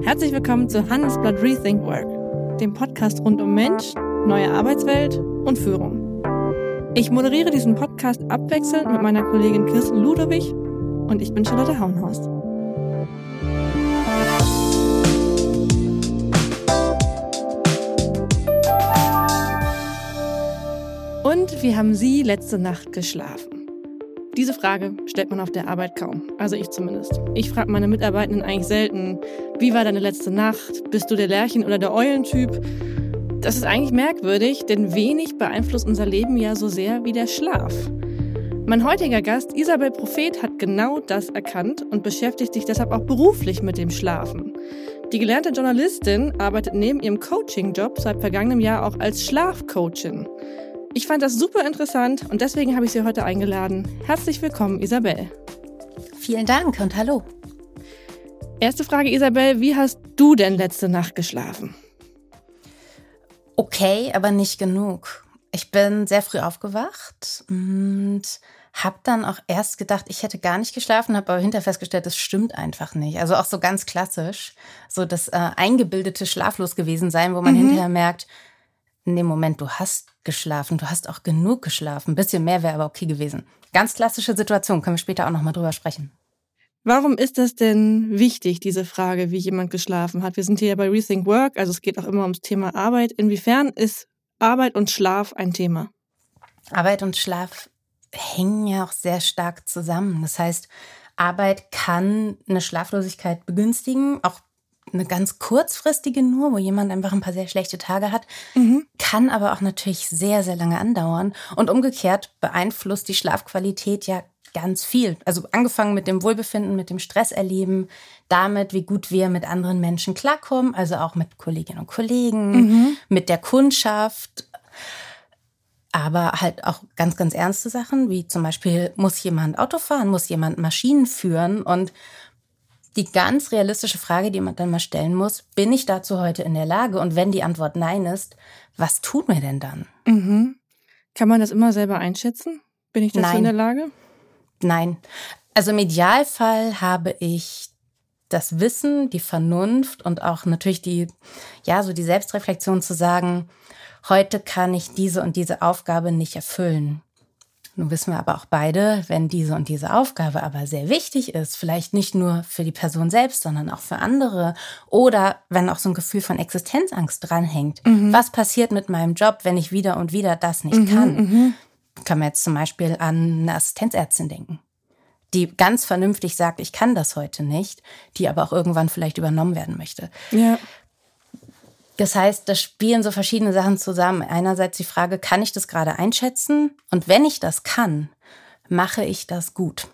Herzlich willkommen zu Handelsblatt Rethink Work, dem Podcast rund um Mensch, neue Arbeitswelt und Führung. Ich moderiere diesen Podcast abwechselnd mit meiner Kollegin Kirsten Ludowig und ich bin Charlotte Hauenhorst. Und wie haben Sie letzte Nacht geschlafen? Diese Frage stellt man auf der Arbeit kaum, also ich zumindest. Ich frage meine Mitarbeitenden eigentlich selten, wie war deine letzte Nacht? Bist du der Lerchen- oder der Eulentyp? Das ist eigentlich merkwürdig, denn wenig beeinflusst unser Leben ja so sehr wie der Schlaf. Mein heutiger Gast, Isabel Prophet, hat genau das erkannt und beschäftigt sich deshalb auch beruflich mit dem Schlafen. Die gelernte Journalistin arbeitet neben ihrem Coaching-Job seit vergangenem Jahr auch als Schlafcoachin. Ich fand das super interessant und deswegen habe ich Sie heute eingeladen. Herzlich willkommen, Isabel. Vielen Dank und hallo. Erste Frage, Isabel, wie hast du denn letzte Nacht geschlafen? Okay, aber nicht genug. Ich bin sehr früh aufgewacht und habe dann auch erst gedacht, ich hätte gar nicht geschlafen, habe aber hinterher festgestellt, das stimmt einfach nicht. Also auch so ganz klassisch, so das eingebildete Schlaflos gewesen sein, wo man hinterher merkt, in dem Moment, du hast geschlafen, du hast auch genug geschlafen. Ein bisschen mehr wäre aber okay gewesen. Ganz klassische Situation, können wir später auch nochmal drüber sprechen. Warum ist das denn wichtig, diese Frage, wie jemand geschlafen hat? Wir sind hier ja bei Rethink Work, also es geht auch immer ums Thema Arbeit. Inwiefern ist Arbeit und Schlaf ein Thema? Arbeit und Schlaf hängen ja auch sehr stark zusammen. Das heißt, Arbeit kann eine Schlaflosigkeit begünstigen, auch eine ganz kurzfristige nur, wo jemand einfach ein paar sehr schlechte Tage hat, kann aber auch natürlich sehr, sehr lange andauern. Und umgekehrt beeinflusst die Schlafqualität ja ganz viel. Also angefangen mit dem Wohlbefinden, mit dem Stresserleben, damit, wie gut wir mit anderen Menschen klarkommen, also auch mit Kolleginnen und Kollegen, mit der Kundschaft. Aber halt auch ganz, ganz ernste Sachen, wie zum Beispiel, muss jemand Auto fahren, muss jemand Maschinen führen? Und die ganz realistische Frage, die man dann mal stellen muss, bin ich dazu heute in der Lage? Und wenn die Antwort nein ist, was tun wir denn dann? Kann man das immer selber einschätzen? Bin ich dazu in der Lage? Nein. Also im Idealfall habe ich das Wissen, die Vernunft und auch natürlich die Selbstreflexion zu sagen, heute kann ich diese und diese Aufgabe nicht erfüllen. Nun wissen wir aber auch beide, wenn diese und diese Aufgabe aber sehr wichtig ist, vielleicht nicht nur für die Person selbst, sondern auch für andere oder wenn auch so ein Gefühl von Existenzangst dranhängt. Was passiert mit meinem Job, wenn ich wieder und wieder das nicht kann? Kann man jetzt zum Beispiel an eine Assistenzärztin denken, die ganz vernünftig sagt, ich kann das heute nicht, die aber auch irgendwann vielleicht übernommen werden möchte. Ja. Das heißt, da spielen so verschiedene Sachen zusammen. Einerseits die Frage, kann ich das gerade einschätzen? Und wenn ich das kann, mache ich das gut?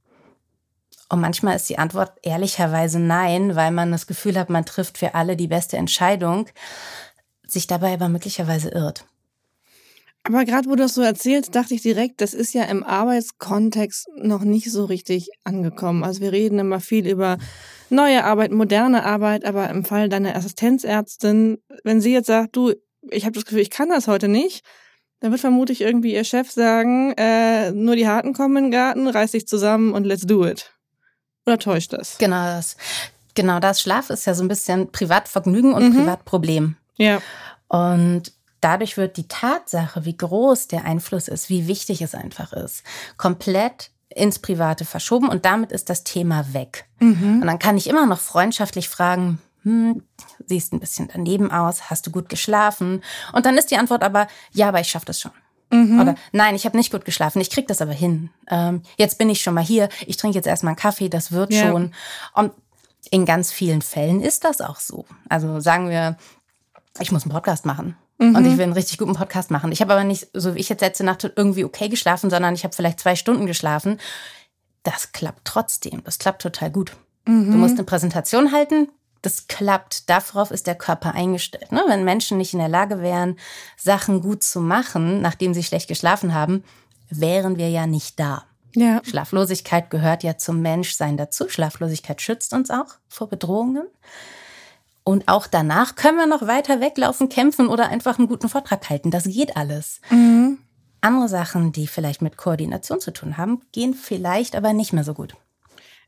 Und manchmal ist die Antwort ehrlicherweise nein, weil man das Gefühl hat, man trifft für alle die beste Entscheidung, sich dabei aber möglicherweise irrt. Aber gerade wo du das so erzählst, dachte ich direkt, das ist ja im Arbeitskontext noch nicht so richtig angekommen. Also wir reden immer viel über neue Arbeit, moderne Arbeit, aber im Fall deiner Assistenzärztin, wenn sie jetzt sagt, du, ich habe das Gefühl, ich kann das heute nicht, dann wird vermutlich irgendwie ihr Chef sagen, nur die Harten kommen in den Garten, reiß dich zusammen und let's do it. Oder täuscht das? Genau das. Schlaf ist ja so ein bisschen Privatvergnügen und Privatproblem. Ja. Und dadurch wird die Tatsache, wie groß der Einfluss ist, wie wichtig es einfach ist, komplett ins Private verschoben und damit ist das Thema weg. Und dann kann ich immer noch freundschaftlich fragen, siehst ein bisschen daneben aus, hast du gut geschlafen? Und dann ist die Antwort aber, ja, aber ich schaffe das schon. Oder nein, ich habe nicht gut geschlafen, ich krieg das aber hin. Jetzt bin ich schon mal hier, ich trinke jetzt erstmal einen Kaffee, das wird schon. Und in ganz vielen Fällen ist das auch so. Also sagen wir, ich muss einen Podcast machen. Und ich will einen richtig guten Podcast machen. Ich habe aber nicht, so wie ich jetzt letzte Nacht irgendwie okay geschlafen, sondern ich habe vielleicht 2 Stunden geschlafen. Das klappt trotzdem. Das klappt total gut. Du musst eine Präsentation halten. Das klappt. Darauf ist der Körper eingestellt. Ne? Wenn Menschen nicht in der Lage wären, Sachen gut zu machen, nachdem sie schlecht geschlafen haben, wären wir ja nicht da. Ja. Schlaflosigkeit gehört ja zum Menschsein dazu. Schlaflosigkeit schützt uns auch vor Bedrohungen. Und auch danach können wir noch weiter weglaufen, kämpfen oder einfach einen guten Vortrag halten. Das geht alles. Andere Sachen, die vielleicht mit Koordination zu tun haben, gehen vielleicht aber nicht mehr so gut.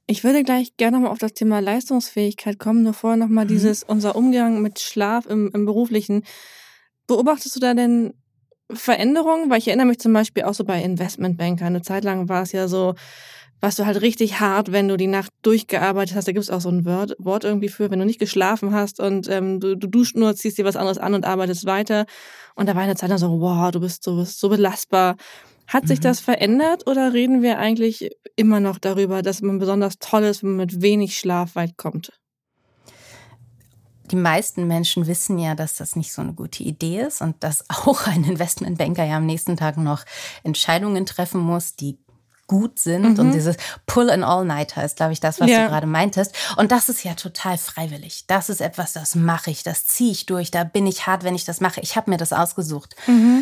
Ich würde gleich gerne nochmal auf das Thema Leistungsfähigkeit kommen, nur vorher nochmal unser Umgang mit Schlaf im Beruflichen. Beobachtest du da denn Veränderungen? Weil ich erinnere mich zum Beispiel auch so bei Investmentbankern. Eine Zeit lang war es ja so, warst du halt richtig hart, wenn du die Nacht durchgearbeitet hast. Da gibt es auch so ein Wort irgendwie für, wenn du nicht geschlafen hast und du duscht nur, ziehst dir was anderes an und arbeitest weiter. Und da war eine Zeit lang so, wow, du bist so belastbar. Hat sich das verändert oder reden wir eigentlich immer noch darüber, dass man besonders toll ist, wenn man mit wenig Schlaf weit kommt? Die meisten Menschen wissen ja, dass das nicht so eine gute Idee ist und dass auch ein Investmentbanker ja am nächsten Tag noch Entscheidungen treffen muss, die gut sind. Und dieses Pull-an-All-Nighter ist, glaube ich, das, was du gerade meintest. Und das ist ja total freiwillig. Das ist etwas, das mache ich, das ziehe ich durch, da bin ich hart, wenn ich das mache. Ich habe mir das ausgesucht.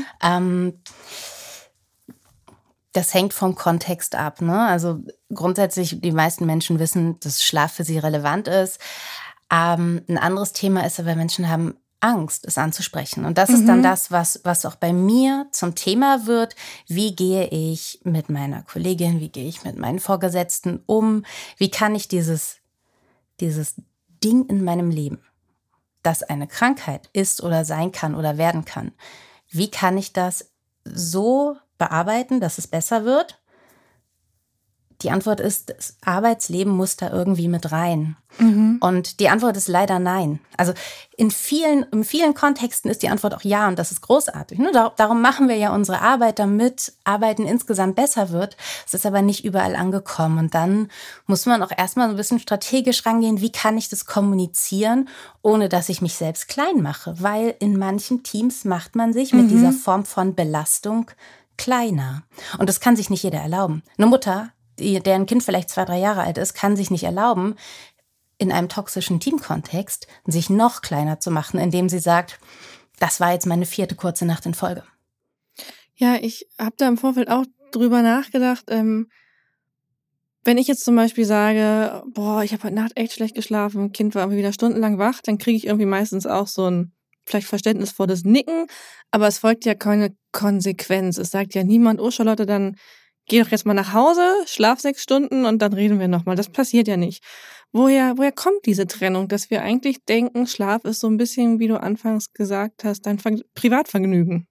Das hängt vom Kontext ab, ne? Also grundsätzlich, die meisten Menschen wissen, dass Schlaf für sie relevant ist. Ein anderes Thema ist aber, Menschen haben Angst, es anzusprechen. Und das ist dann das, was auch bei mir zum Thema wird. Wie gehe ich mit meiner Kollegin, wie gehe ich mit meinen Vorgesetzten um? Wie kann ich dieses Ding in meinem Leben, das eine Krankheit ist oder sein kann oder werden kann, wie kann ich das so bearbeiten, dass es besser wird? Die Antwort ist, das Arbeitsleben muss da irgendwie mit rein. Und die Antwort ist leider nein. Also in vielen Kontexten ist die Antwort auch ja und das ist großartig. Darum machen wir ja unsere Arbeit, damit Arbeiten insgesamt besser wird. Es ist aber nicht überall angekommen. Und dann muss man auch erstmal so ein bisschen strategisch rangehen, wie kann ich das kommunizieren, ohne dass ich mich selbst klein mache. Weil in manchen Teams macht man sich mit dieser Form von Belastung kleiner. Und das kann sich nicht jeder erlauben. Eine Mutter, deren Kind vielleicht 2, 3 Jahre alt ist, kann sich nicht erlauben, in einem toxischen Teamkontext sich noch kleiner zu machen, indem sie sagt, das war jetzt meine 4. kurze Nacht in Folge. Ja, ich habe da im Vorfeld auch drüber nachgedacht, wenn ich jetzt zum Beispiel sage, ich habe heute Nacht echt schlecht geschlafen, Kind war irgendwie wieder stundenlang wach, dann kriege ich irgendwie meistens auch so ein vielleicht verständnisvolles Nicken, aber es folgt ja keine Konsequenz. Es sagt ja niemand, oh Charlotte, dann geh doch jetzt mal nach Hause, schlaf 6 Stunden und dann reden wir nochmal. Das passiert ja nicht. Woher kommt diese Trennung, dass wir eigentlich denken, Schlaf ist so ein bisschen, wie du anfangs gesagt hast, dein Privatvergnügen?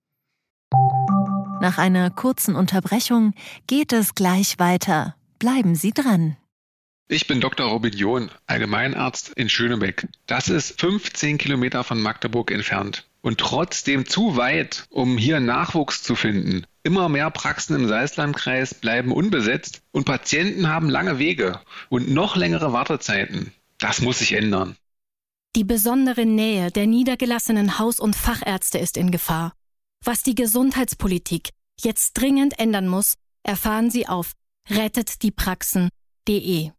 Nach einer kurzen Unterbrechung geht es gleich weiter. Bleiben Sie dran. Ich bin Dr. Robin John, Allgemeinarzt in Schönebeck. Das ist 15 Kilometer von Magdeburg entfernt. Und trotzdem zu weit, um hier Nachwuchs zu finden. Immer mehr Praxen im Salzlandkreis bleiben unbesetzt und Patienten haben lange Wege und noch längere Wartezeiten. Das muss sich ändern. Die besondere Nähe der niedergelassenen Haus- und Fachärzte ist in Gefahr. Was die Gesundheitspolitik jetzt dringend ändern muss, erfahren Sie auf rettetdiepraxen.de.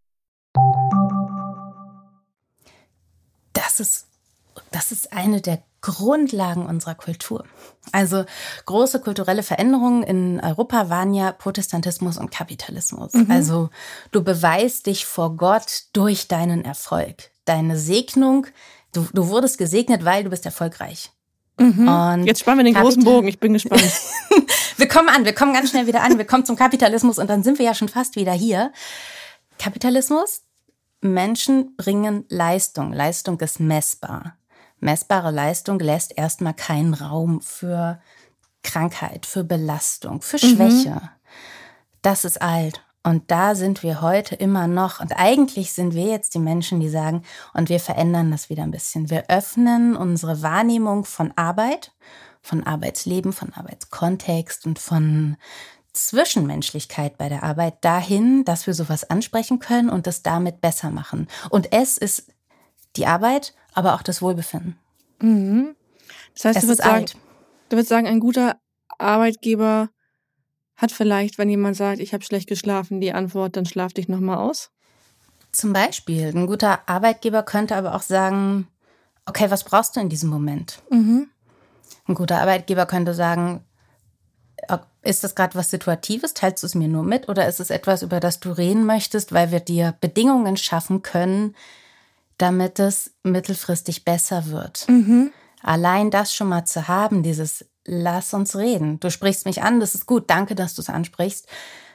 Das ist eine der Grundlagen unserer Kultur. Also große kulturelle Veränderungen in Europa waren ja Protestantismus und Kapitalismus. Also du beweist dich vor Gott durch deinen Erfolg. Deine Segnung, du wurdest gesegnet, weil du bist erfolgreich. Und jetzt spannen wir den großen Bogen, ich bin gespannt. Wir kommen ganz schnell wieder an, wir kommen zum Kapitalismus und dann sind wir ja schon fast wieder hier. Kapitalismus, Menschen bringen Leistung. Leistung ist messbar. Messbare Leistung lässt erstmal keinen Raum für Krankheit, für Belastung, für Schwäche. Das ist alt. Und da sind wir heute immer noch. Und eigentlich sind wir jetzt die Menschen, die sagen, und wir verändern das wieder ein bisschen. Wir öffnen unsere Wahrnehmung von Arbeit, von Arbeitsleben, von Arbeitskontext und von Zwischenmenschlichkeit bei der Arbeit dahin, dass wir sowas ansprechen können und das damit besser machen. Und es ist die Arbeit, aber auch das Wohlbefinden. Das heißt, du würdest sagen, ein guter Arbeitgeber hat vielleicht, wenn jemand sagt, ich habe schlecht geschlafen, die Antwort, dann schlaf dich nochmal aus? Zum Beispiel. Ein guter Arbeitgeber könnte aber auch sagen, okay, was brauchst du in diesem Moment? Ein guter Arbeitgeber könnte sagen, ist das gerade was Situatives? Teilst du es mir nur mit? Oder ist es etwas, über das du reden möchtest, weil wir dir Bedingungen schaffen können, damit es mittelfristig besser wird? Allein das schon mal zu haben, dieses lass uns reden. Du sprichst mich an, das ist gut, danke, dass du es ansprichst.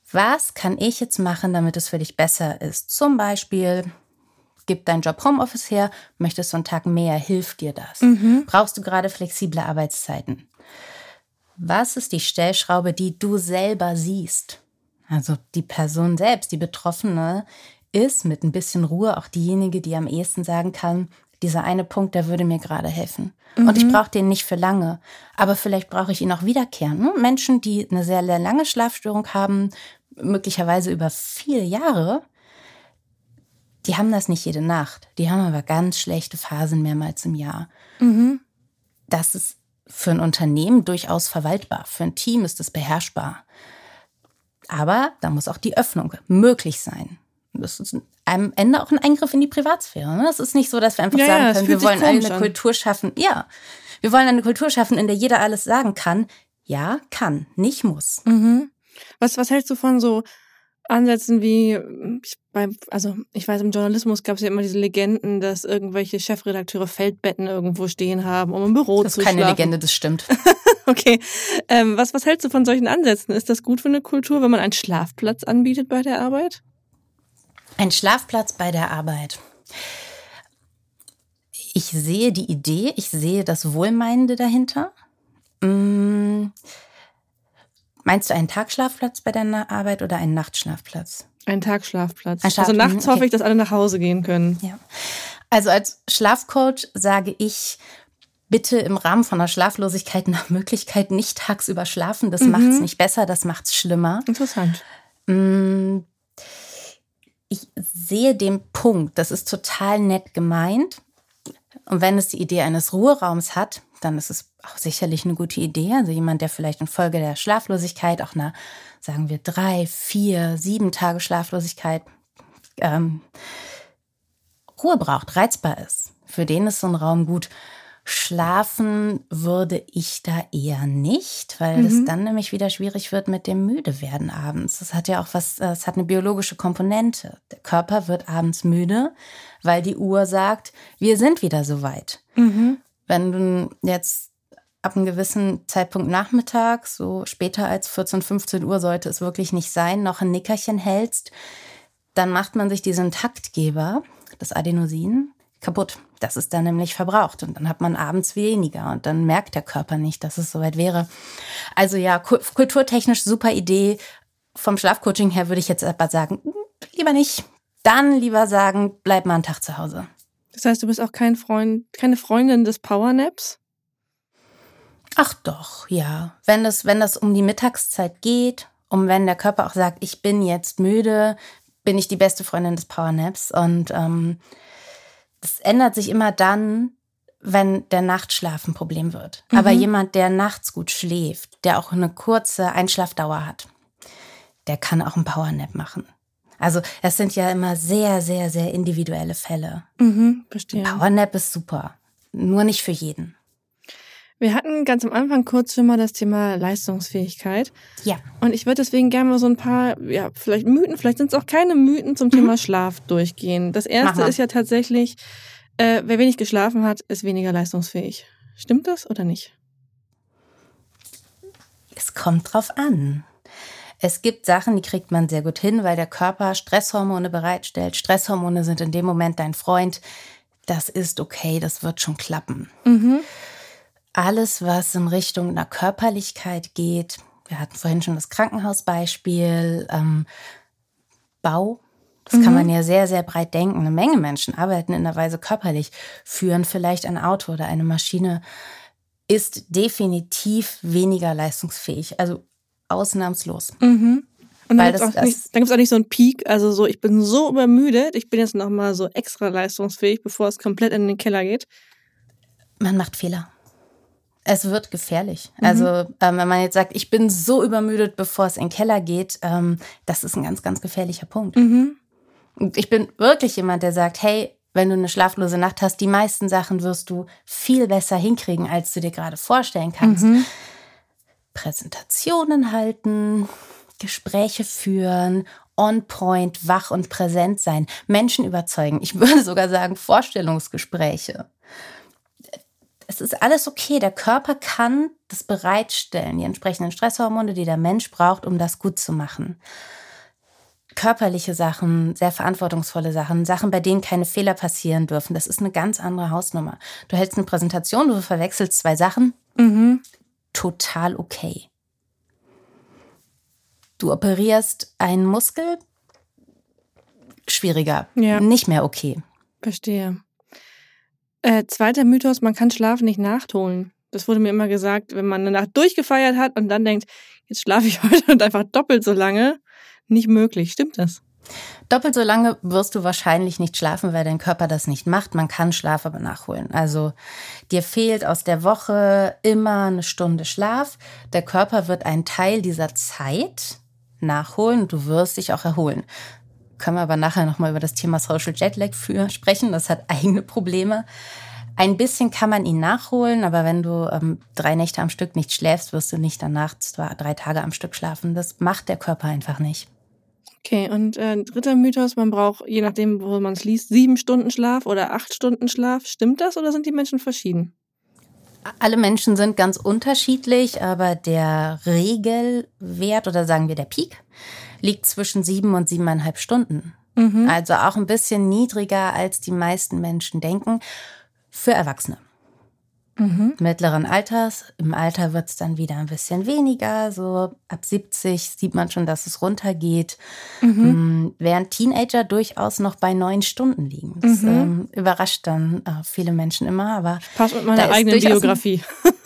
Was kann ich jetzt machen, damit es für dich besser ist? Zum Beispiel, gib deinen Job Homeoffice her, möchtest du einen Tag mehr, hilft dir das? Brauchst du gerade flexible Arbeitszeiten? Was ist die Stellschraube, die du selber siehst? Also die Person selbst, die Betroffene, ist mit ein bisschen Ruhe auch diejenige, die am ehesten sagen kann, dieser eine Punkt, der würde mir gerade helfen. Und ich brauche den nicht für lange, aber vielleicht brauche ich ihn auch wiederkehren. Ne? Menschen, die eine sehr, sehr lange Schlafstörung haben, möglicherweise über viele Jahre, die haben das nicht jede Nacht. Die haben aber ganz schlechte Phasen mehrmals im Jahr. Das ist für ein Unternehmen durchaus verwaltbar. Für ein Team ist es beherrschbar. Aber da muss auch die Öffnung möglich sein. Das ist am Ende auch ein Eingriff in die Privatsphäre. Es ist nicht so, dass wir einfach sagen können, wir wollen eine Kultur schaffen. Ja, wir wollen eine Kultur schaffen, in der jeder alles sagen kann. Ja, kann, nicht muss. Was hältst du von so Ansätzen wie, ich weiß, im Journalismus gab es ja immer diese Legenden, dass irgendwelche Chefredakteure Feldbetten irgendwo stehen haben, um im Büro zu schlafen. Das ist keine Legende, das stimmt. Okay. Was hältst du von solchen Ansätzen? Ist das gut für eine Kultur, wenn man einen Schlafplatz anbietet bei der Arbeit? Ein Schlafplatz bei der Arbeit. Ich sehe die Idee, ich sehe das Wohlmeinende dahinter. Meinst du einen Tagschlafplatz bei deiner Arbeit oder einen Nachtschlafplatz? Ein Tagschlafplatz. Also nachts hoffe ich, dass alle nach Hause gehen können. Ja. Also als Schlafcoach sage ich, bitte im Rahmen von einer Schlaflosigkeit nach Möglichkeit nicht tagsüber schlafen. Das macht es nicht besser, das macht es schlimmer. Interessant. Ich sehe den Punkt, das ist total nett gemeint. Und wenn es die Idee eines Ruheraums hat, dann ist es auch sicherlich eine gute Idee. Also jemand, der vielleicht infolge der Schlaflosigkeit auch einer, sagen wir, 3, 4, 7 Tage Schlaflosigkeit Ruhe braucht, reizbar ist. Für den ist so ein Raum gut. Schlafen würde ich da eher nicht, weil es dann nämlich wieder schwierig wird mit dem Müdewerden abends. Das hat ja auch es hat eine biologische Komponente. Der Körper wird abends müde, weil die Uhr sagt, wir sind wieder soweit. Wenn du jetzt ab einem gewissen Zeitpunkt nachmittags, so später als 14, 15 Uhr sollte es wirklich nicht sein, noch ein Nickerchen hältst, dann macht man sich diesen Taktgeber, das Adenosin, kaputt. Das ist dann nämlich verbraucht und dann hat man abends weniger und dann merkt der Körper nicht, dass es soweit wäre. Also ja, kulturtechnisch super Idee. Vom Schlafcoaching her würde ich jetzt aber sagen, lieber nicht. Dann lieber sagen, bleib mal einen Tag zu Hause. Das heißt, du bist auch keine Freundin des Powernaps? Ach doch, ja. Wenn das um die Mittagszeit geht, wenn der Körper auch sagt, ich bin jetzt müde, bin ich die beste Freundin des Powernaps und das ändert sich immer dann, wenn der Nachtschlaf ein Problem wird. Aber jemand, der nachts gut schläft, der auch eine kurze Einschlafdauer hat, der kann auch einen Powernap machen. Also es sind ja immer sehr, sehr, sehr individuelle Fälle. Verstehe. Ein Powernap ist super, nur nicht für jeden. Wir hatten ganz am Anfang kurz schon mal das Thema Leistungsfähigkeit. Ja. Und ich würde deswegen gerne mal so ein paar, vielleicht Mythen, vielleicht sind es auch keine Mythen zum Thema Schlaf durchgehen. Das erste ist ja tatsächlich, wer wenig geschlafen hat, ist weniger leistungsfähig. Stimmt das oder nicht? Es kommt drauf an. Es gibt Sachen, die kriegt man sehr gut hin, weil der Körper Stresshormone bereitstellt. Stresshormone sind in dem Moment dein Freund. Das ist okay, das wird schon klappen. Alles, was in Richtung einer Körperlichkeit geht, wir hatten vorhin schon das Krankenhausbeispiel, Bau, das kann man ja sehr, sehr breit denken. Eine Menge Menschen arbeiten in der Weise körperlich, führen vielleicht ein Auto oder eine Maschine, ist definitiv weniger leistungsfähig, also ausnahmslos. Und dann gibt es auch nicht so einen Peak, also so, ich bin so übermüdet, ich bin jetzt nochmal so extra leistungsfähig, bevor es komplett in den Keller geht. Man macht Fehler. Es wird gefährlich. Also wenn man jetzt sagt, ich bin so übermüdet, bevor es in den Keller geht, das ist ein ganz, ganz gefährlicher Punkt. Und ich bin wirklich jemand, der sagt, hey, wenn du eine schlaflose Nacht hast, die meisten Sachen wirst du viel besser hinkriegen, als du dir gerade vorstellen kannst. Präsentationen halten, Gespräche führen, on point, wach und präsent sein, Menschen überzeugen. Ich würde sogar sagen, Vorstellungsgespräche. es ist alles okay. Der Körper kann das bereitstellen, die entsprechenden Stresshormone, die der Mensch braucht, um das gut zu machen. Körperliche Sachen, sehr verantwortungsvolle Sachen, Sachen, bei denen keine Fehler passieren dürfen, das ist eine ganz andere Hausnummer. Du hältst eine Präsentation, du verwechselst 2 Sachen, total okay. Du operierst einen Muskel, schwieriger, nicht mehr okay. Verstehe. Zweiter Mythos, man kann Schlaf nicht nachholen. Das wurde mir immer gesagt, wenn man eine Nacht durchgefeiert hat und dann denkt, jetzt schlafe ich heute und einfach doppelt so lange. Nicht möglich. Stimmt das? Doppelt so lange wirst du wahrscheinlich nicht schlafen, weil dein Körper das nicht macht. Man kann Schlaf aber nachholen. Also dir fehlt aus der Woche immer eine Stunde Schlaf. Der Körper wird einen Teil dieser Zeit nachholen und du wirst dich auch erholen. Können wir aber nachher nochmal über das Thema Social Jetlag sprechen. Das hat eigene Probleme. Ein bisschen kann man ihn nachholen, aber wenn du 3 Nächte am Stück nicht schläfst, wirst du nicht danach 3 Tage am Stück schlafen. Das macht der Körper einfach nicht. Okay, und dritter Mythos, man braucht, je nachdem, wo man es liest, 7 Stunden Schlaf oder 8 Stunden Schlaf. Stimmt das oder sind die Menschen verschieden? Alle Menschen sind ganz unterschiedlich, aber der Regelwert oder sagen wir der Peak liegt zwischen 7 und 7,5 Stunden. Also auch ein bisschen niedriger, als die meisten Menschen denken, für Erwachsene. Mittleren Alters. Im Alter wird es dann wieder ein bisschen weniger. So ab 70 sieht man schon, dass es runtergeht. Während Teenager durchaus noch bei 9 Stunden liegen. Das überrascht dann viele Menschen immer. Aber passt mit meiner eigenen Biografie.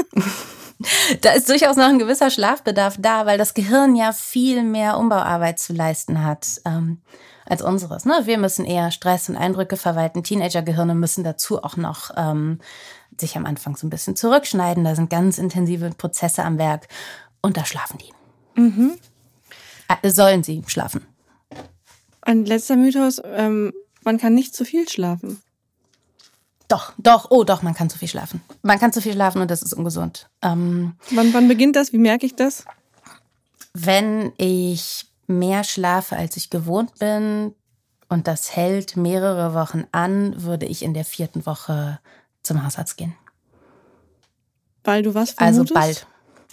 Da ist durchaus noch ein gewisser Schlafbedarf da, weil das Gehirn ja viel mehr Umbauarbeit zu leisten hat als unseres. Ne? Wir müssen eher Stress und Eindrücke verwalten. Teenager-Gehirne müssen dazu auch noch sich am Anfang so ein bisschen zurückschneiden. Da sind ganz intensive Prozesse am Werk und da schlafen die. Sollen sie schlafen. Ein letzter Mythos, man kann nicht zu viel schlafen. Doch, man kann zu viel schlafen. Man kann zu viel schlafen und das ist ungesund. Wann beginnt das? Wie merke ich das? Wenn ich mehr schlafe, als ich gewohnt bin und das hält mehrere Wochen an, würde ich in der 4. Woche zum Hausarzt gehen. Weil du was vermutest? Also bald.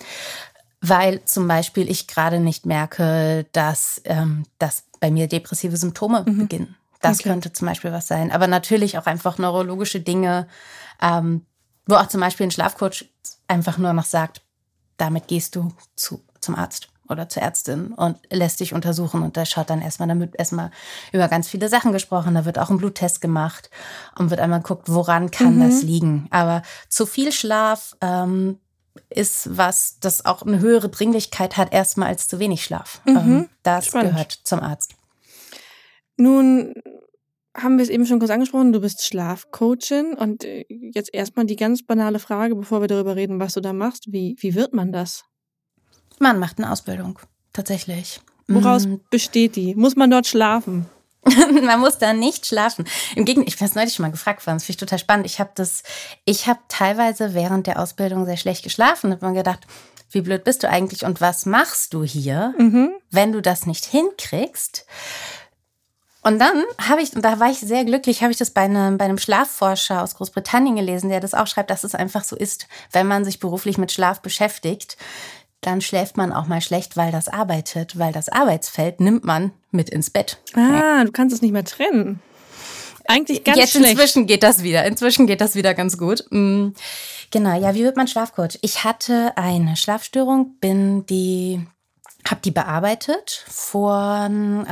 Weil zum Beispiel ich gerade nicht merke, dass bei mir depressive Symptome beginnen. Das könnte zum Beispiel was sein. Aber natürlich auch einfach neurologische Dinge, wo auch zum Beispiel ein Schlafcoach einfach nur noch sagt, damit gehst du zum Arzt oder zur Ärztin und lässt dich untersuchen. Und da schaut dann erstmal über ganz viele Sachen gesprochen. Da wird auch ein Bluttest gemacht und wird einmal geguckt, woran kann das liegen. Aber zu viel Schlaf ist was, das auch eine höhere Dringlichkeit hat, erstmal als zu wenig Schlaf. Das Spannend. Gehört zum Arzt. Nun haben wir es eben schon kurz angesprochen, du bist Schlafcoachin und jetzt erstmal die ganz banale Frage, bevor wir darüber reden, was du da machst. Wie wird man das? Man macht eine Ausbildung, tatsächlich. Woraus besteht die? Muss man dort schlafen? Man muss da nicht schlafen. Im Gegenteil, ich bin neulich schon mal gefragt worden, das finde ich total spannend. Ich habe teilweise während der Ausbildung sehr schlecht geschlafen. Da habe mir gedacht, wie blöd bist du eigentlich und was machst du hier, wenn du das nicht hinkriegst? Und dann und da war ich sehr glücklich, habe ich das bei einem Schlafforscher aus Großbritannien gelesen, der das auch schreibt, dass es einfach so ist, wenn man sich beruflich mit Schlaf beschäftigt, dann schläft man auch mal schlecht, weil das arbeitet, weil das Arbeitsfeld nimmt man mit ins Bett. Du kannst es nicht mehr trennen. Eigentlich ganz jetzt schlecht. Inzwischen geht das wieder ganz gut. Genau, ja, wie wird man Schlafcoach? Ich hatte eine Schlafstörung, habe die bearbeitet vor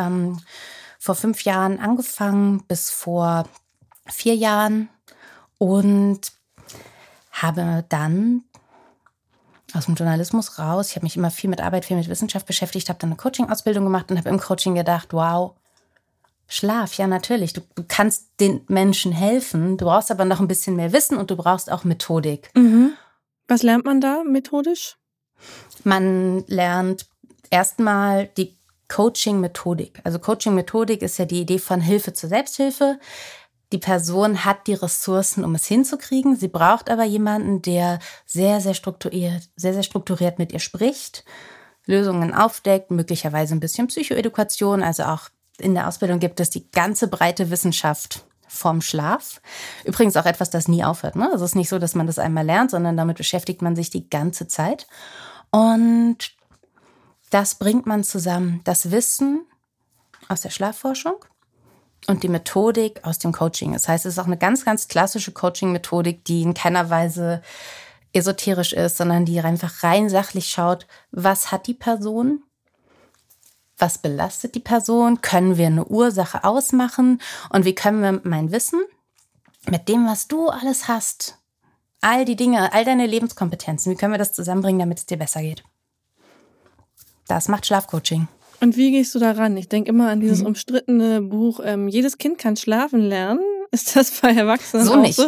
5 Jahren angefangen bis vor 4 Jahren und habe dann aus dem Journalismus raus, ich habe mich immer viel mit Arbeit, viel mit Wissenschaft beschäftigt, habe dann eine Coaching-Ausbildung gemacht und habe im Coaching gedacht, wow, Schlaf, ja natürlich, du kannst den Menschen helfen, du brauchst aber noch ein bisschen mehr Wissen und du brauchst auch Methodik. Was lernt man da methodisch? Man lernt erstmal die Coaching-Methodik. Also Coaching-Methodik ist ja die Idee von Hilfe zur Selbsthilfe. Die Person hat die Ressourcen, um es hinzukriegen. Sie braucht aber jemanden, der sehr, sehr strukturiert mit ihr spricht, Lösungen aufdeckt, möglicherweise ein bisschen Psychoedukation. Also auch in der Ausbildung gibt es die ganze breite Wissenschaft vorm Schlaf. Übrigens auch etwas, das nie aufhört. Ne? Also es ist nicht so, dass man das einmal lernt, sondern damit beschäftigt man sich die ganze Zeit. Und das bringt man zusammen, das Wissen aus der Schlafforschung und die Methodik aus dem Coaching. Das heißt, es ist auch eine ganz, ganz klassische Coaching-Methodik, die in keiner Weise esoterisch ist, sondern die einfach rein sachlich schaut, was hat die Person, was belastet die Person, können wir eine Ursache ausmachen und wie können wir mein Wissen mit dem, was du alles hast, all die Dinge, all deine Lebenskompetenzen, wie können wir das zusammenbringen, damit es dir besser geht? Das macht Schlafcoaching. Und wie gehst du da ran? Ich denke immer an dieses umstrittene Buch, jedes Kind kann schlafen lernen. Ist das bei Erwachsenen so auch nicht? So?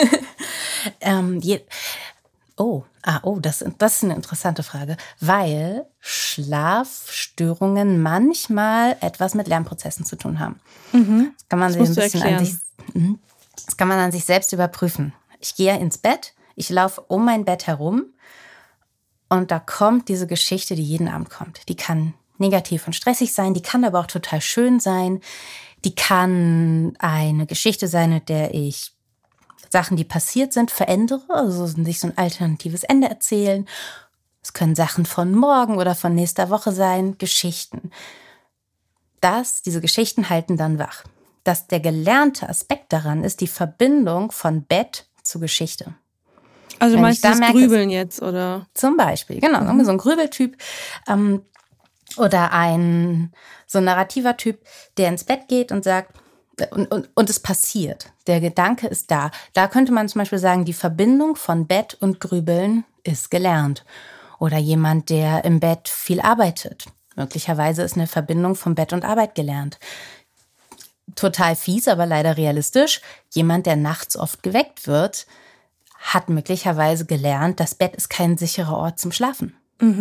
Das ist eine interessante Frage, weil Schlafstörungen manchmal etwas mit Lernprozessen zu tun haben. Das kann man das kann man an sich selbst überprüfen. Ich gehe ins Bett, ich laufe um mein Bett herum und da kommt diese Geschichte, die jeden Abend kommt. Die kann negativ und stressig sein, die kann aber auch total schön sein. Die kann eine Geschichte sein, mit der ich Sachen, die passiert sind, verändere, also sich so ein alternatives Ende erzählen. Es können Sachen von morgen oder von nächster Woche sein, Geschichten. Diese Geschichten halten dann wach. Der gelernte Aspekt daran ist die Verbindung von Bett zu Geschichte. Also meinst du das Grübeln jetzt, oder? Zum Beispiel, genau, so ein Grübeltyp. Oder so ein narrativer Typ, der ins Bett geht und sagt, und es passiert. Der Gedanke ist da. Da könnte man zum Beispiel sagen, die Verbindung von Bett und Grübeln ist gelernt. Oder jemand, der im Bett viel arbeitet. Möglicherweise ist eine Verbindung von Bett und Arbeit gelernt. Total fies, aber leider realistisch. Jemand, der nachts oft geweckt wird, hat möglicherweise gelernt, das Bett ist kein sicherer Ort zum Schlafen.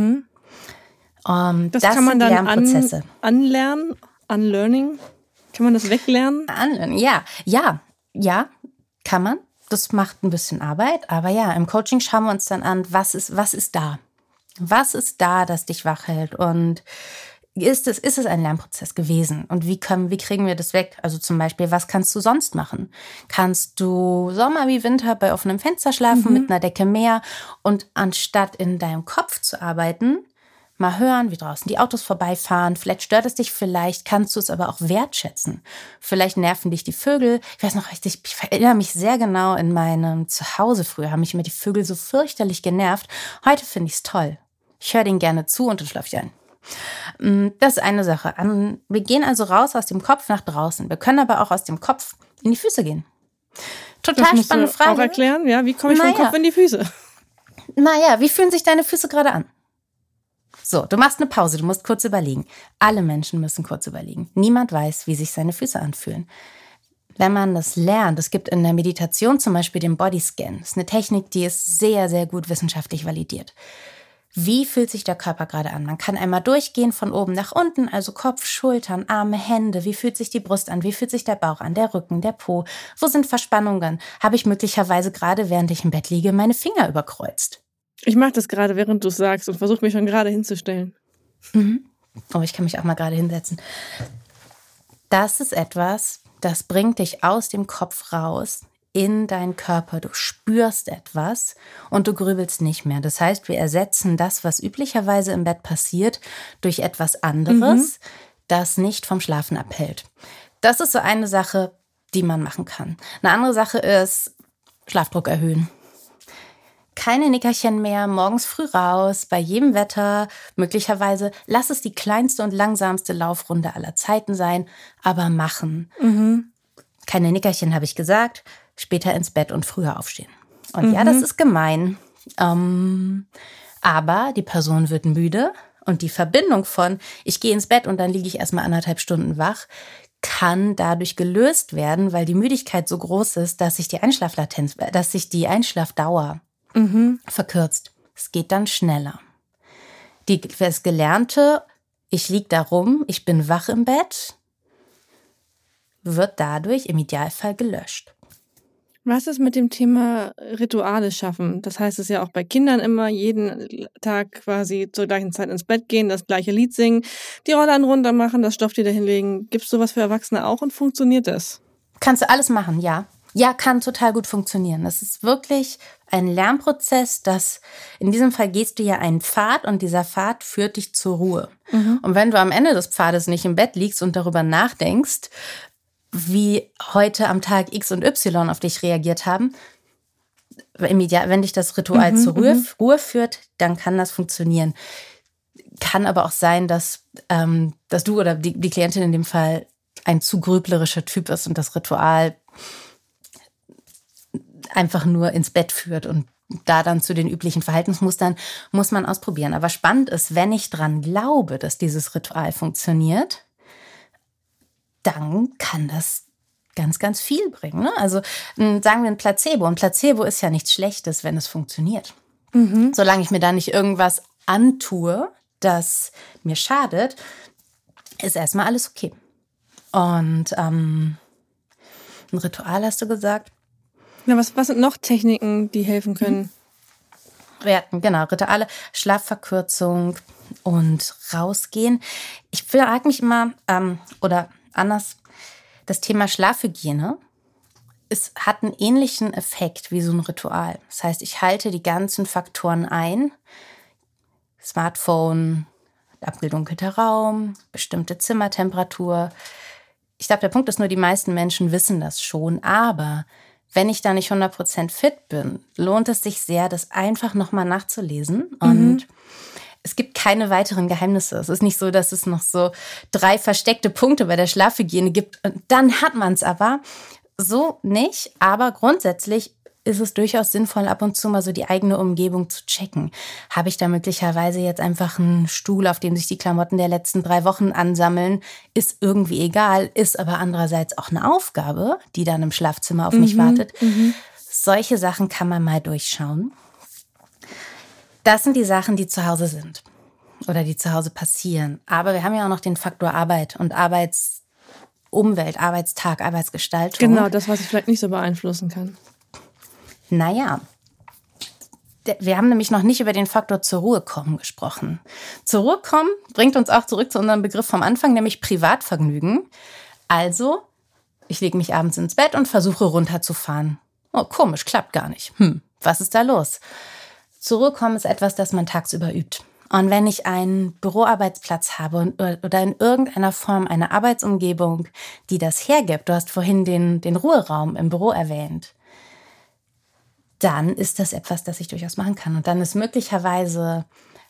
Das kann man dann Lernprozesse. Anlernen, Unlearning. Kann man das weglernen? Ja, kann man. Das macht ein bisschen Arbeit, aber ja, im Coaching schauen wir uns dann an, was ist da? Was ist da, das dich wach hält? Und ist es ein Lernprozess gewesen? Und wie kriegen wir das weg? Also zum Beispiel, was kannst du sonst machen? Kannst du Sommer wie Winter bei offenem Fenster schlafen, mit einer Decke mehr und anstatt in deinem Kopf zu arbeiten, mal hören, wie draußen die Autos vorbeifahren. Vielleicht stört es dich, vielleicht kannst du es aber auch wertschätzen. Vielleicht nerven dich die Vögel. Ich weiß noch richtig, ich erinnere mich sehr genau in meinem Zuhause früher, haben mich immer die Vögel so fürchterlich genervt. Heute finde ich es toll. Ich höre denen gerne zu und dann schlafe ich ein. Das ist eine Sache. Wir gehen also raus aus dem Kopf nach draußen. Wir können aber auch aus dem Kopf in die Füße gehen. Total spannende Frage. Auch erklären, ja, wie komme ich vom Kopf in die Füße? Wie fühlen sich deine Füße gerade an? So, du machst eine Pause, du musst kurz überlegen. Alle Menschen müssen kurz überlegen. Niemand weiß, wie sich seine Füße anfühlen. Wenn man das lernt, es gibt in der Meditation zum Beispiel den Bodyscan. Das ist eine Technik, die ist sehr, sehr gut wissenschaftlich validiert. Wie fühlt sich der Körper gerade an? Man kann einmal durchgehen von oben nach unten, also Kopf, Schultern, Arme, Hände. Wie fühlt sich die Brust an? Wie fühlt sich der Bauch an? Der Rücken, der Po? Wo sind Verspannungen? Habe ich möglicherweise gerade, während ich im Bett liege, meine Finger überkreuzt? Ich mache das gerade, während du es sagst und versuche mich schon gerade hinzustellen. Oh, ich kann mich auch mal gerade hinsetzen. Das ist etwas, das bringt dich aus dem Kopf raus in deinen Körper. Du spürst etwas und du grübelst nicht mehr. Das heißt, wir ersetzen das, was üblicherweise im Bett passiert, durch etwas anderes, das nicht vom Schlafen abhält. Das ist so eine Sache, die man machen kann. Eine andere Sache ist Schlafdruck erhöhen. Keine Nickerchen mehr, morgens früh raus, bei jedem Wetter, möglicherweise. Lass es die kleinste und langsamste Laufrunde aller Zeiten sein, aber machen. Keine Nickerchen, habe ich gesagt, später ins Bett und früher aufstehen. Und ja, das ist gemein, aber die Person wird müde und die Verbindung von, ich gehe ins Bett und dann liege ich erstmal 1,5 Stunden wach, kann dadurch gelöst werden, weil die Müdigkeit so groß ist, dass sich die Einschlafdauer verkürzt. Es geht dann schneller. Das Gelernte, ich liege da rum, ich bin wach im Bett, wird dadurch im Idealfall gelöscht. Was ist mit dem Thema Rituale schaffen? Das heißt es ja auch bei Kindern immer, jeden Tag quasi zur gleichen Zeit ins Bett gehen, das gleiche Lied singen, die Rollladen runter machen, das Stofftier dahinlegen. Gibt es sowas für Erwachsene auch und funktioniert das? Kannst du alles machen, ja. Ja, kann total gut funktionieren. Das ist wirklich ein Lernprozess, dass in diesem Fall gehst du ja einen Pfad und dieser Pfad führt dich zur Ruhe. Und wenn du am Ende des Pfades nicht im Bett liegst und darüber nachdenkst, wie heute am Tag X und Y auf dich reagiert haben, wenn dich das Ritual zur Ruhe führt, dann kann das funktionieren. Kann aber auch sein, dass du oder die Klientin in dem Fall ein zu grüblerischer Typ ist und das Ritual einfach nur ins Bett führt und da dann zu den üblichen Verhaltensmustern muss man ausprobieren. Aber spannend ist, wenn ich dran glaube, dass dieses Ritual funktioniert, dann kann das ganz, ganz viel bringen. Ne? Also sagen wir ein Placebo. Ein Placebo ist ja nichts Schlechtes, wenn es funktioniert. Solange ich mir da nicht irgendwas antue, das mir schadet, ist erstmal alles okay. Und ein Ritual hast du gesagt? Na, was sind noch Techniken, die helfen können? Genau, Rituale, Schlafverkürzung und rausgehen. Ich frage mich immer, oder anders, das Thema Schlafhygiene, es hat einen ähnlichen Effekt wie so ein Ritual. Das heißt, ich halte die ganzen Faktoren ein. Smartphone, abgedunkelter Raum, bestimmte Zimmertemperatur. Ich glaube, der Punkt ist nur, die meisten Menschen wissen das schon, aber wenn ich da nicht 100% fit bin, lohnt es sich sehr, das einfach nochmal nachzulesen. Und es gibt keine weiteren Geheimnisse. Es ist nicht so, dass es noch so 3 versteckte Punkte bei der Schlafhygiene gibt. Und dann hat man es aber so nicht. Aber grundsätzlich ist es durchaus sinnvoll, ab und zu mal so die eigene Umgebung zu checken. Habe ich da möglicherweise jetzt einfach einen Stuhl, auf dem sich die Klamotten der letzten 3 Wochen ansammeln? Ist irgendwie egal, ist aber andererseits auch eine Aufgabe, die dann im Schlafzimmer auf mich wartet. Solche Sachen kann man mal durchschauen. Das sind die Sachen, die zu Hause sind oder die zu Hause passieren. Aber wir haben ja auch noch den Faktor Arbeit und Arbeitsumwelt, Arbeitstag, Arbeitsgestaltung. Genau, das, was ich vielleicht nicht so beeinflussen kann. Naja, wir haben nämlich noch nicht über den Faktor zur Ruhe kommen gesprochen. Zur Ruhe kommen bringt uns auch zurück zu unserem Begriff vom Anfang, nämlich Privatvergnügen. Also, ich lege mich abends ins Bett und versuche runterzufahren. Oh, komisch, klappt gar nicht. Was ist da los? Zur Ruhe kommen ist etwas, das man tagsüber übt. Und wenn ich einen Büroarbeitsplatz habe oder in irgendeiner Form eine Arbeitsumgebung, die das hergibt, du hast vorhin den Ruheraum im Büro erwähnt, dann ist das etwas, das ich durchaus machen kann. Und dann ist möglicherweise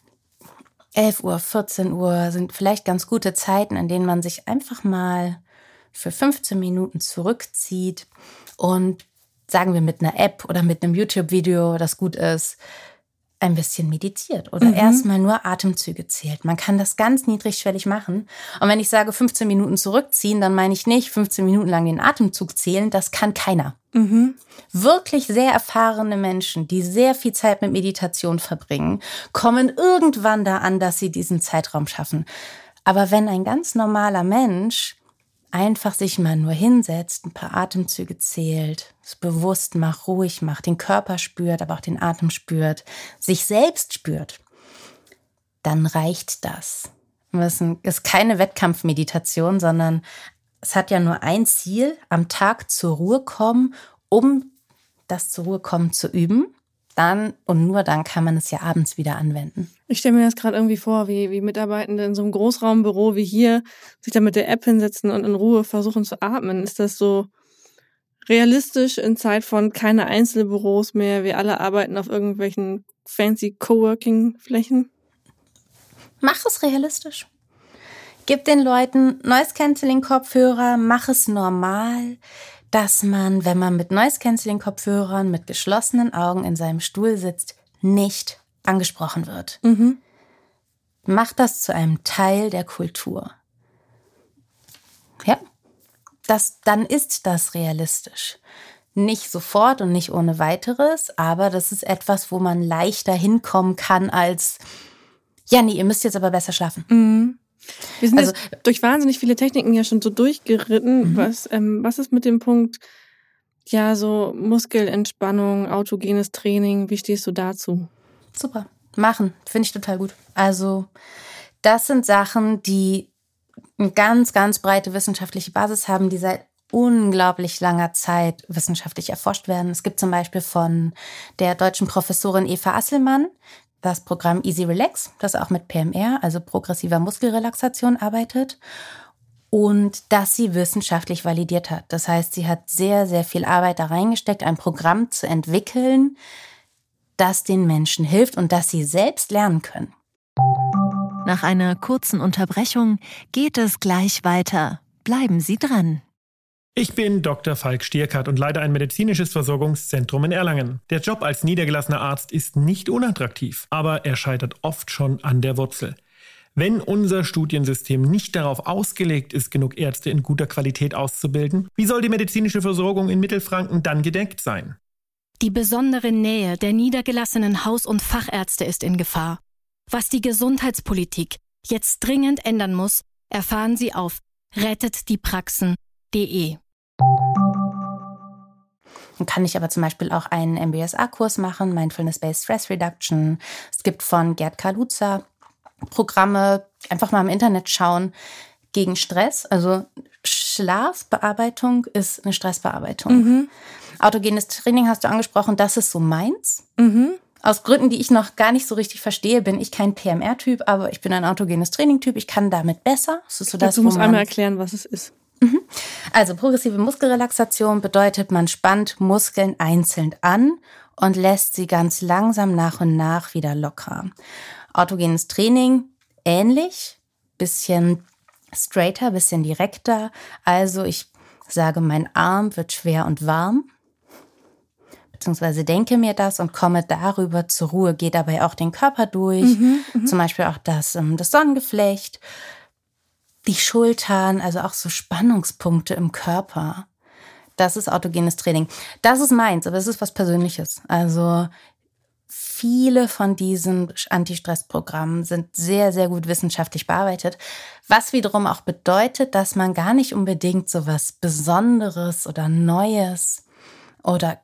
11 Uhr, 14 Uhr sind vielleicht ganz gute Zeiten, in denen man sich einfach mal für 15 Minuten zurückzieht und, sagen wir mit einer App oder mit einem YouTube-Video, das gut ist, ein bisschen meditiert oder erstmal nur Atemzüge zählt. Man kann das ganz niedrigschwellig machen. Und wenn ich sage 15 Minuten zurückziehen, dann meine ich nicht 15 Minuten lang den Atemzug zählen. Das kann keiner. Wirklich sehr erfahrene Menschen, die sehr viel Zeit mit Meditation verbringen, kommen irgendwann da an, dass sie diesen Zeitraum schaffen. Aber wenn ein ganz normaler Mensch einfach sich mal nur hinsetzt, ein paar Atemzüge zählt, es bewusst macht, ruhig macht, den Körper spürt, aber auch den Atem spürt, sich selbst spürt, dann reicht das. Es ist keine Wettkampfmeditation, sondern es hat ja nur ein Ziel, am Tag zur Ruhe kommen, um das zur Ruhe kommen zu üben. Dann und nur dann kann man es ja abends wieder anwenden. Ich stelle mir das gerade irgendwie vor, wie Mitarbeitende in so einem Großraumbüro wie hier sich da mit der App hinsetzen und in Ruhe versuchen zu atmen. Ist das so realistisch in Zeit von keine Einzelbüros mehr? Wir alle arbeiten auf irgendwelchen fancy Coworking-Flächen? Mach es realistisch. Gib den Leuten Noise-Canceling-Kopfhörer, mach es normal, dass man, wenn man mit Noise-Canceling-Kopfhörern mit geschlossenen Augen in seinem Stuhl sitzt, nicht angesprochen wird. Mach das zu einem Teil der Kultur. Ja, dann ist das realistisch. Nicht sofort und nicht ohne weiteres, aber das ist etwas, wo man leichter hinkommen kann als, ja, nee, ihr müsst jetzt aber besser schlafen. Wir sind jetzt durch wahnsinnig viele Techniken ja schon so durchgeritten. Was ist mit dem Punkt, ja, so Muskelentspannung, autogenes Training, wie stehst du dazu? Super, machen, finde ich total gut. Also das sind Sachen, die eine ganz, ganz breite wissenschaftliche Basis haben, die seit unglaublich langer Zeit wissenschaftlich erforscht werden. Es gibt zum Beispiel von der deutschen Professorin Eva Asselmann das Programm Easy Relax, das auch mit PMR, also progressiver Muskelrelaxation, arbeitet und das sie wissenschaftlich validiert hat. Das heißt, sie hat sehr, sehr viel Arbeit da reingesteckt, ein Programm zu entwickeln, das den Menschen hilft und das sie selbst lernen können. Nach einer kurzen Unterbrechung geht es gleich weiter. Bleiben Sie dran. Ich bin Dr. Falk Stierkart und leite ein medizinisches Versorgungszentrum in Erlangen. Der Job als niedergelassener Arzt ist nicht unattraktiv, aber er scheitert oft schon an der Wurzel. Wenn unser Studiensystem nicht darauf ausgelegt ist, genug Ärzte in guter Qualität auszubilden, wie soll die medizinische Versorgung in Mittelfranken dann gedeckt sein? Die besondere Nähe der niedergelassenen Haus- und Fachärzte ist in Gefahr. Was die Gesundheitspolitik jetzt dringend ändern muss, erfahren Sie auf rettetdiepraxen.de. Dann kann ich aber zum Beispiel auch einen MBSA-Kurs machen, Mindfulness-Based Stress Reduction. Es gibt von Gerd Kaluza Programme, einfach mal im Internet schauen, gegen Stress. Also Schlafbearbeitung ist eine Stressbearbeitung. Autogenes Training hast du angesprochen, das ist so meins. Aus Gründen, die ich noch gar nicht so richtig verstehe, bin ich kein PMR-Typ, aber ich bin ein autogenes Training-Typ. Ich kann damit besser. Das ist so das, du musst einmal erklären, was es ist. Also progressive Muskelrelaxation bedeutet, man spannt Muskeln einzeln an und lässt sie ganz langsam nach und nach wieder locker. Autogenes Training ähnlich, bisschen straighter, bisschen direkter. Also ich sage, mein Arm wird schwer und warm, beziehungsweise denke mir das und komme darüber zur Ruhe, gehe dabei auch den Körper durch, zum Beispiel auch das Sonnengeflecht, die Schultern, also auch so Spannungspunkte im Körper. Das ist autogenes Training. Das ist meins, aber es ist was Persönliches. Also viele von diesen Anti-Stress-Programmen sind sehr, sehr gut wissenschaftlich bearbeitet, was wiederum auch bedeutet, dass man gar nicht unbedingt so was Besonderes oder Neues oder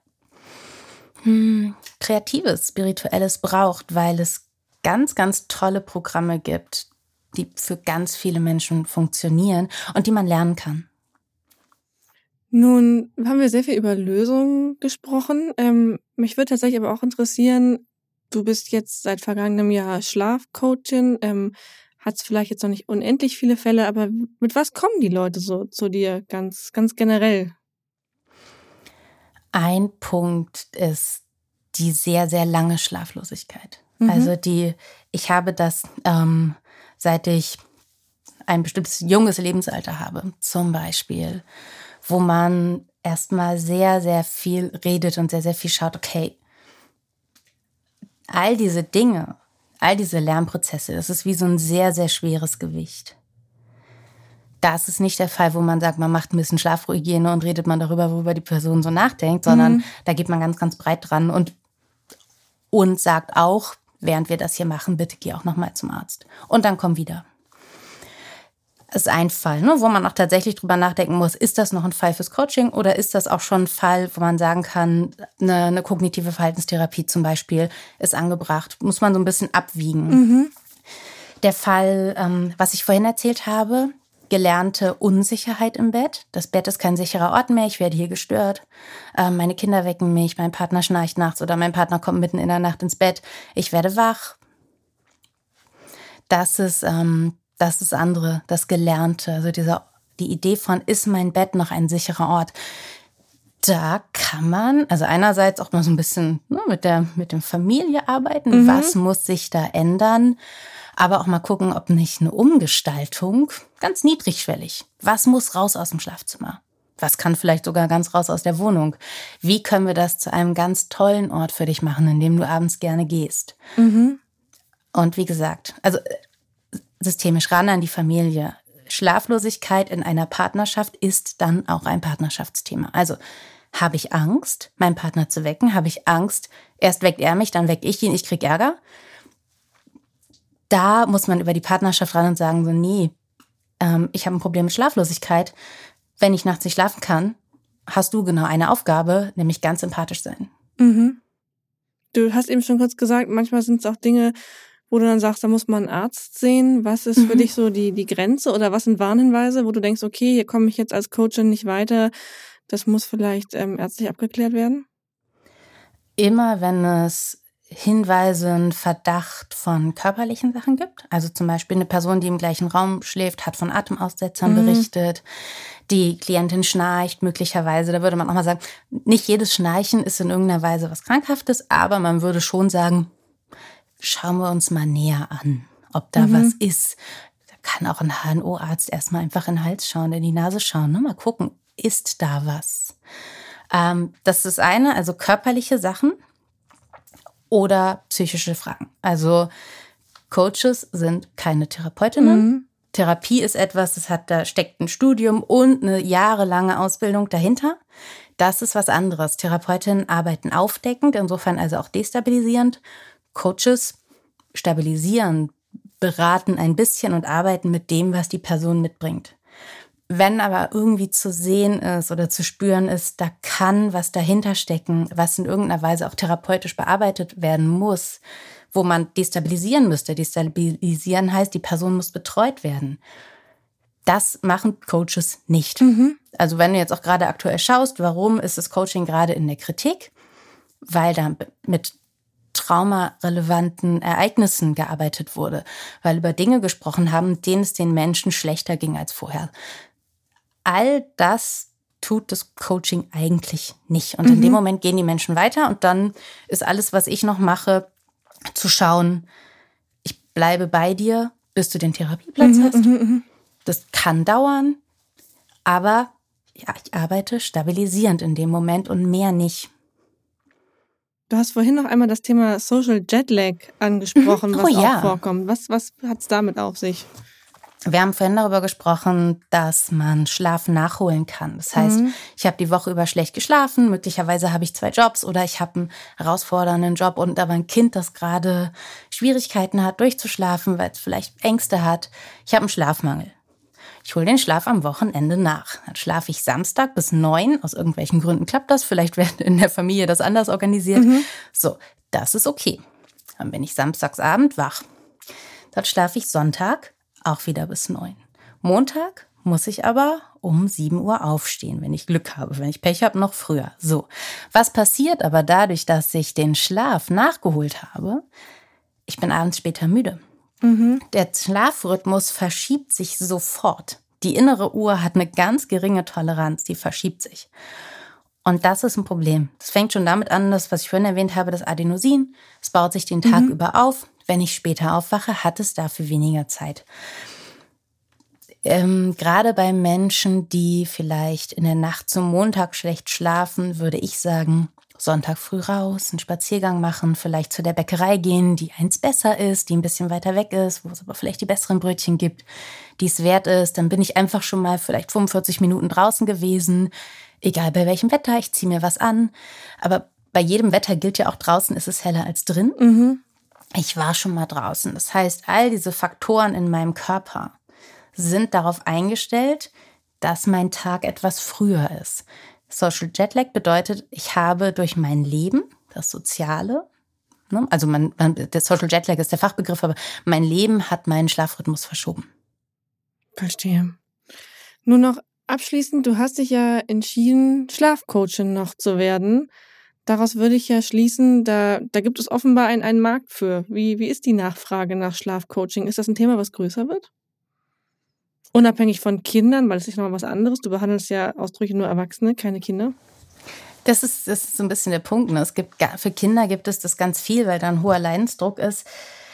Kreatives, Spirituelles braucht, weil es ganz, ganz tolle Programme gibt, die für ganz viele Menschen funktionieren und die man lernen kann. Nun haben wir sehr viel über Lösungen gesprochen. Mich würde tatsächlich aber auch interessieren, du bist jetzt seit vergangenem Jahr Schlafcoachin, hast vielleicht jetzt noch nicht unendlich viele Fälle, aber mit was kommen die Leute so zu dir ganz, ganz generell? Ein Punkt ist die sehr, sehr lange Schlaflosigkeit. Also ich habe das, seit ich ein bestimmtes junges Lebensalter habe, zum Beispiel, wo man erstmal sehr, sehr viel redet und sehr, sehr viel schaut, okay, all diese Dinge, all diese Lernprozesse, das ist wie so ein sehr, sehr schweres Gewicht. Das ist nicht der Fall, wo man sagt, man macht ein bisschen Schlafhygiene und redet man darüber, worüber die Person so nachdenkt, sondern da geht man ganz, ganz breit dran und sagt auch, während wir das hier machen, bitte geh auch nochmal zum Arzt. Und dann komm wieder. Das ist ein Fall, wo man auch tatsächlich drüber nachdenken muss, ist das noch ein Fall fürs Coaching oder ist das auch schon ein Fall, wo man sagen kann, eine kognitive Verhaltenstherapie zum Beispiel ist angebracht. Muss man so ein bisschen abwiegen. Der Fall, was ich vorhin erzählt habe, gelernte Unsicherheit im Bett. Das Bett ist kein sicherer Ort mehr, ich werde hier gestört. Meine Kinder wecken mich, mein Partner schnarcht nachts oder mein Partner kommt mitten in der Nacht ins Bett. Ich werde wach. Das ist andere, das Gelernte. Also die Idee von, ist mein Bett noch ein sicherer Ort? Da kann man, also einerseits auch mal so ein bisschen mit dem Familie arbeiten. Was muss sich da ändern? Aber auch mal gucken, ob nicht eine Umgestaltung, ganz niedrigschwellig. Was muss raus aus dem Schlafzimmer? Was kann vielleicht sogar ganz raus aus der Wohnung? Wie können wir das zu einem ganz tollen Ort für dich machen, in dem du abends gerne gehst? Und wie gesagt, also systemisch ran an die Familie. Schlaflosigkeit in einer Partnerschaft ist dann auch ein Partnerschaftsthema. Also habe ich Angst, meinen Partner zu wecken? Habe ich Angst, erst weckt er mich, dann weck ich ihn, ich krieg Ärger? Da muss man über die Partnerschaft ran und sagen, so nee, ich habe ein Problem mit Schlaflosigkeit. Wenn ich nachts nicht schlafen kann, hast du genau eine Aufgabe, nämlich ganz empathisch sein. Du hast eben schon kurz gesagt, manchmal sind es auch Dinge, wo du dann sagst, da muss man einen Arzt sehen? Was ist für dich so die Grenze oder was sind Warnhinweise, wo du denkst, okay, hier komme ich jetzt als Coachin nicht weiter, das muss vielleicht ärztlich abgeklärt werden? Immer wenn es Hinweise, einen Verdacht von körperlichen Sachen gibt. Also zum Beispiel eine Person, die im gleichen Raum schläft, hat von Atemaussetzern berichtet. Die Klientin schnarcht möglicherweise. Da würde man auch mal sagen, nicht jedes Schnarchen ist in irgendeiner Weise was Krankhaftes, aber man würde schon sagen, schauen wir uns mal näher an, ob da was ist. Da kann auch ein HNO-Arzt erstmal einfach in den Hals schauen, in die Nase schauen. Ne? Mal gucken, ist da was? Das ist eine, also körperliche Sachen. Oder psychische Fragen. Also Coaches sind keine Therapeutinnen. Therapie ist etwas, da steckt ein Studium und eine jahrelange Ausbildung dahinter. Das ist was anderes. Therapeutinnen arbeiten aufdeckend, insofern also auch destabilisierend. Coaches stabilisieren, beraten ein bisschen und arbeiten mit dem, was die Person mitbringt. Wenn aber irgendwie zu sehen ist oder zu spüren ist, da kann was dahinter stecken, was in irgendeiner Weise auch therapeutisch bearbeitet werden muss, wo man destabilisieren müsste. Destabilisieren heißt, die Person muss betreut werden. Das machen Coaches nicht. Also wenn du jetzt auch gerade aktuell schaust, warum ist das Coaching gerade in der Kritik? Weil da mit traumarelevanten Ereignissen gearbeitet wurde, weil über Dinge gesprochen haben, denen es den Menschen schlechter ging als vorher. All das tut das Coaching eigentlich nicht. Und in dem Moment gehen die Menschen weiter und dann ist alles, was ich noch mache, zu schauen, ich bleibe bei dir, bis du den Therapieplatz hast. Das kann dauern, aber ja, ich arbeite stabilisierend in dem Moment und mehr nicht. Du hast vorhin noch einmal das Thema Social Jetlag angesprochen, was auch vorkommt. Was hat es damit auf sich? Wir haben vorhin darüber gesprochen, dass man Schlaf nachholen kann. Das heißt, ich habe die Woche über schlecht geschlafen, möglicherweise habe ich 2 Jobs oder ich habe einen herausfordernden Job und aber ein Kind, das gerade Schwierigkeiten hat, durchzuschlafen, weil es vielleicht Ängste hat. Ich habe einen Schlafmangel. Ich hole den Schlaf am Wochenende nach. Dann schlafe ich Samstag bis 9. Aus irgendwelchen Gründen klappt das. Vielleicht wird in der Familie das anders organisiert. So, das ist okay. Dann bin ich samstagsabend wach. Dann schlafe ich Sonntag auch wieder bis 9. Montag muss ich aber um 7 Uhr aufstehen, wenn ich Glück habe. Wenn ich Pech habe, noch früher. So, was passiert aber dadurch, dass ich den Schlaf nachgeholt habe? Ich bin abends später müde. Der Schlafrhythmus verschiebt sich sofort. Die innere Uhr hat eine ganz geringe Toleranz, die verschiebt sich. Und das ist ein Problem. Das fängt schon damit an, was ich vorhin erwähnt habe, das Adenosin. Es baut sich den Tag über auf. Wenn ich später aufwache, hat es dafür weniger Zeit. Gerade bei Menschen, die vielleicht in der Nacht zum Montag schlecht schlafen, würde ich sagen, Sonntag früh raus, einen Spaziergang machen, vielleicht zu der Bäckerei gehen, die eins besser ist, die ein bisschen weiter weg ist, wo es aber vielleicht die besseren Brötchen gibt, die es wert ist. Dann bin ich einfach schon mal vielleicht 45 Minuten draußen gewesen, egal bei welchem Wetter, ich ziehe mir was an. Aber bei jedem Wetter gilt ja auch, draußen ist es heller als drin. Ich war schon mal draußen. Das heißt, all diese Faktoren in meinem Körper sind darauf eingestellt, dass mein Tag etwas früher ist. Social Jetlag bedeutet, ich habe durch mein Leben, das Soziale, ne, also der Social Jetlag ist der Fachbegriff, aber mein Leben hat meinen Schlafrhythmus verschoben. Verstehe. Nur noch abschließend, du hast dich ja entschieden, Schlafcoachin noch zu werden. Daraus würde ich ja schließen, da gibt es offenbar einen Markt für. Wie ist die Nachfrage nach Schlafcoaching? Ist das ein Thema, was größer wird? Unabhängig von Kindern, weil es ist nochmal was anderes. Du behandelst ja ausdrücklich nur Erwachsene, keine Kinder. Das ist so ein bisschen der Punkt. Ne? Für Kinder gibt es das ganz viel, weil da ein hoher Leidensdruck ist.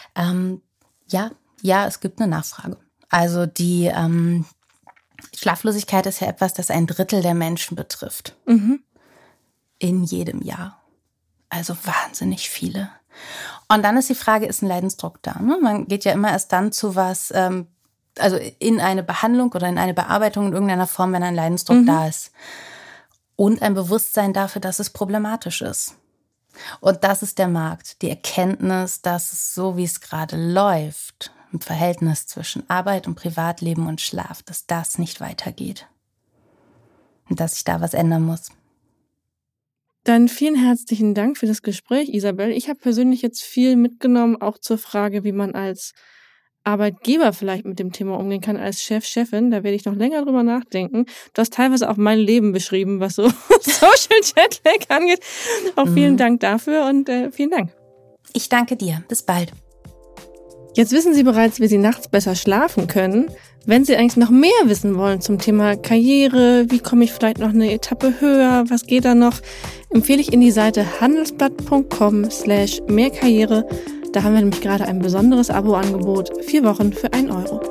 Ja, es gibt eine Nachfrage. Also die Schlaflosigkeit ist ja etwas, das 1/3 der Menschen betrifft. In jedem Jahr. Also wahnsinnig viele. Und dann ist die Frage, ist ein Leidensdruck da? Ne? Man geht ja immer erst dann zu was, also in eine Behandlung oder in eine Bearbeitung in irgendeiner Form, wenn ein Leidensdruck da ist. Und ein Bewusstsein dafür, dass es problematisch ist. Und das ist der Markt. Die Erkenntnis, dass es so, wie es gerade läuft, im Verhältnis zwischen Arbeit und Privatleben und Schlaf, dass das nicht weitergeht. Und dass sich da was ändern muss. Dann vielen herzlichen Dank für das Gespräch, Isabel. Ich habe persönlich jetzt viel mitgenommen, auch zur Frage, wie man als Arbeitgeber vielleicht mit dem Thema umgehen kann, als Chef, Chefin. Da werde ich noch länger drüber nachdenken. Du hast teilweise auch mein Leben beschrieben, was so Social Jetlag angeht. Auch vielen Dank dafür und vielen Dank. Ich danke dir. Bis bald. Jetzt wissen Sie bereits, wie Sie nachts besser schlafen können. Wenn Sie eigentlich noch mehr wissen wollen zum Thema Karriere, wie komme ich vielleicht noch eine Etappe höher, was geht da noch, empfehle ich Ihnen die Seite handelsblatt.com/mehrkarriere. Da haben wir nämlich gerade ein besonderes Abo-Angebot, 4 Wochen für 1 Euro.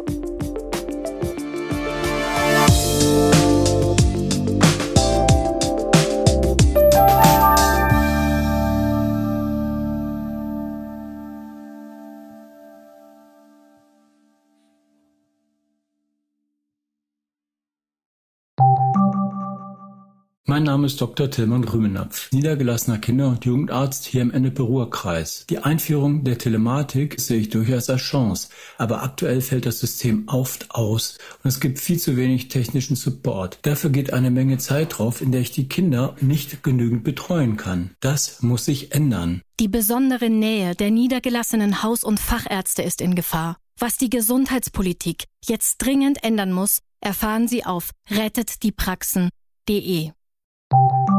Mein Name ist Dr. Tillmann Rümenapf, niedergelassener Kinder- und Jugendarzt hier im Ennepe-Ruhr-Kreis. Die Einführung der Telematik sehe ich durchaus als Chance, aber aktuell fällt das System oft aus und es gibt viel zu wenig technischen Support. Dafür geht eine Menge Zeit drauf, in der ich die Kinder nicht genügend betreuen kann. Das muss sich ändern. Die besondere Nähe der niedergelassenen Haus- und Fachärzte ist in Gefahr. Was die Gesundheitspolitik jetzt dringend ändern muss, erfahren Sie auf rettetdiepraxen.de.